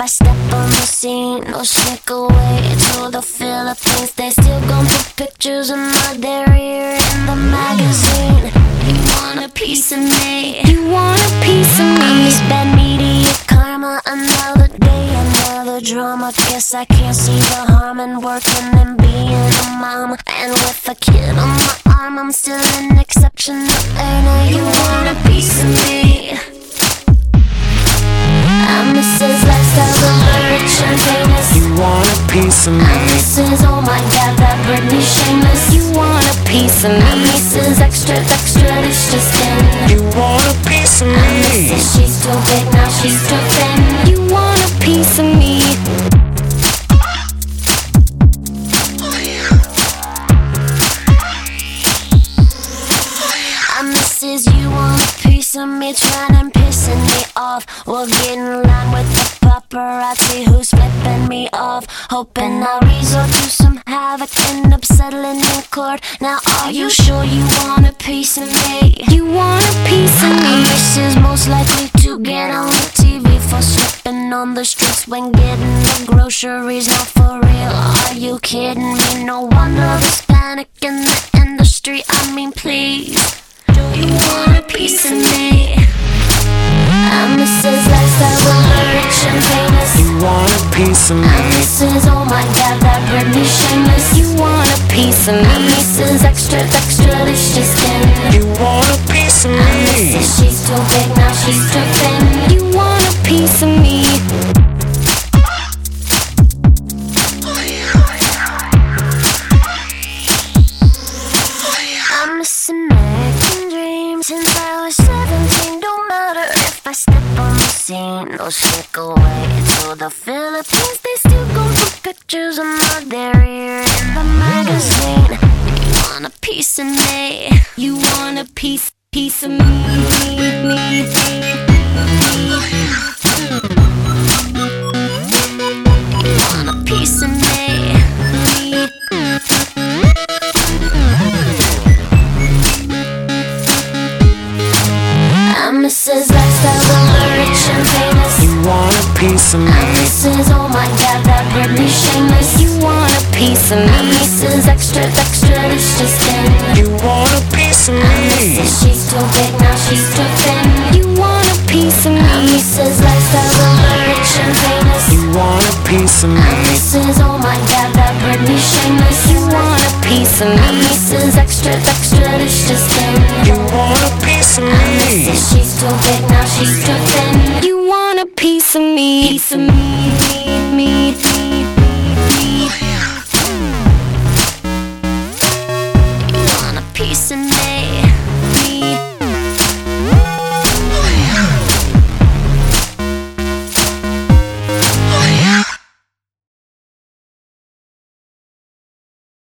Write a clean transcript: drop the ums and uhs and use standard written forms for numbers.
step on the scene, no sneak away to the Philippines. They still gon' put pictures of my derriere in the magazine. You want a piece of me? You want a piece of me? I'm this bad media karma, another day, another drama. Guess I can't see the harm in working and being a mom. And with a kid on my arm, I'm still an exceptional earner. You want a piece of me? I'm Mrs. Lifestyle, the rich and famous. You want a piece of me? I'm Mrs. Oh my God, that Britney Shameless. You want a piece of me? I'm Mrs. Extra, extra, it's just in. You want a piece of me? I'm Mrs. She's too big, now she's too thin. You want a piece of me? I'm Mrs. You want a piece of me? Trying and pissing me off. We'll get in line with the paparazzi who's flipping me off. Hoping I'll resort to some havoc, end up settling in court. Now are you sure you want a piece of me? You want a piece of me? Mrs. most likely to get on the TV for slipping on the streets when getting the groceries. Not for real, are you kidding me? No wonder there's panic in the industry. I mean please, do you want a piece of me? I'm Mrs. Lifestyle, the rich and famous. You want a piece of me? I'm Mrs. Oh my God, that Britney Shameless. You want a piece of me? I'm Mrs. Extra, extra, delicious skin. You want a piece of I'm me? Mrs. She's too big, now she's too thin. You want a piece of me? I'm missing American dreams since I was 17. Don't matter if I step on the scene, no sneak away to the Philippines. They still gon' put pictures of my derriere in the magazine. You want a piece of me? You want a piece of me? You want a piece of me? I'm Mrs. Lifestyle, the rich and famous. You want a piece of me? I'm Mrs. Oh my God, that Britney Shameless. You want a piece of me? I'm Mrs. Extra, extra, delicious skin. You want a piece of I'm me? Mrs. She's too big, now she's too thin. You want a piece of me? I'm Mrs. Lifestyle, the rich and famous. You want a piece of I'm me? Mrs. Oh my God, that Britney Shameless. You want a piece of me? I'm Mrs. Extra, extra, delicious